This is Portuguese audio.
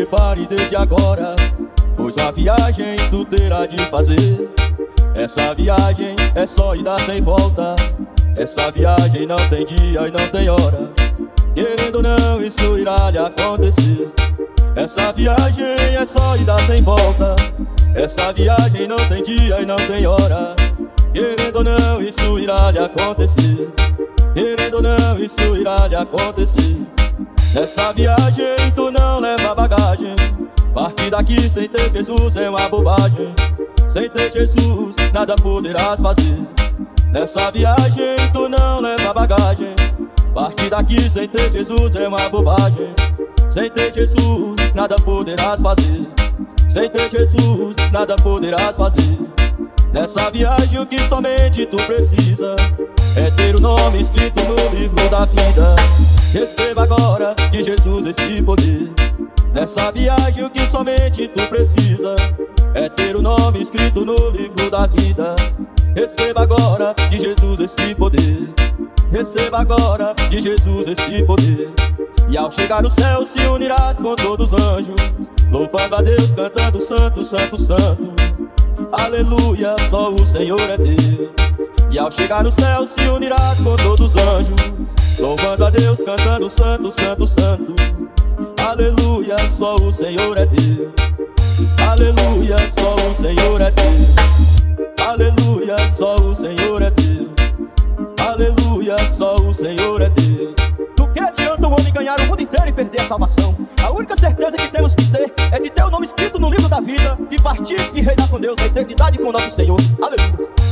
prepare desde agora, pois uma viagem tu terá de fazer. Essa viagem é só ida sem volta. Essa viagem não tem dia e não tem hora. Querendo ou não, isso irá lhe acontecer. Essa viagem é só ida sem volta. Essa viagem não tem dia e não tem hora. Querendo ou não, isso irá lhe acontecer. Querendo ou não, isso irá lhe acontecer. Nessa viagem tu não leva bagagem. Partir daqui sem ter Jesus é uma bobagem. Sem ter Jesus nada poderás fazer. Nessa viagem tu não leva bagagem. Partir daqui sem ter Jesus é uma bobagem. Sem ter Jesus nada poderás fazer. Sem ter Jesus nada poderás fazer. Nessa viagem o que somente tu precisa é ter o nome escrito no livro da vida. Receba agora de Jesus esse poder. Nessa viagem o que somente tu precisa é ter o nome escrito no livro da vida. Receba agora de Jesus esse poder. Receba agora de Jesus esse poder. E ao chegar no céu se unirás com todos os anjos, louvando a Deus, cantando santo, santo, santo. Aleluia, só o Senhor é Deus. E ao chegar no céu se unirás com todos os anjos, louvando a Deus, cantando santo, santo, santo. Aleluia, só o Senhor é Deus. Aleluia, só o Senhor é Deus. Aleluia, só o Senhor é Deus. Aleluia, só o Senhor é Deus. Do que adianta o homem ganhar o mundo inteiro e perder a salvação? A única certeza que temos que ter é de ter o nome escrito no livro da vida e partir e reinar com Deus a eternidade com nosso Senhor. Aleluia.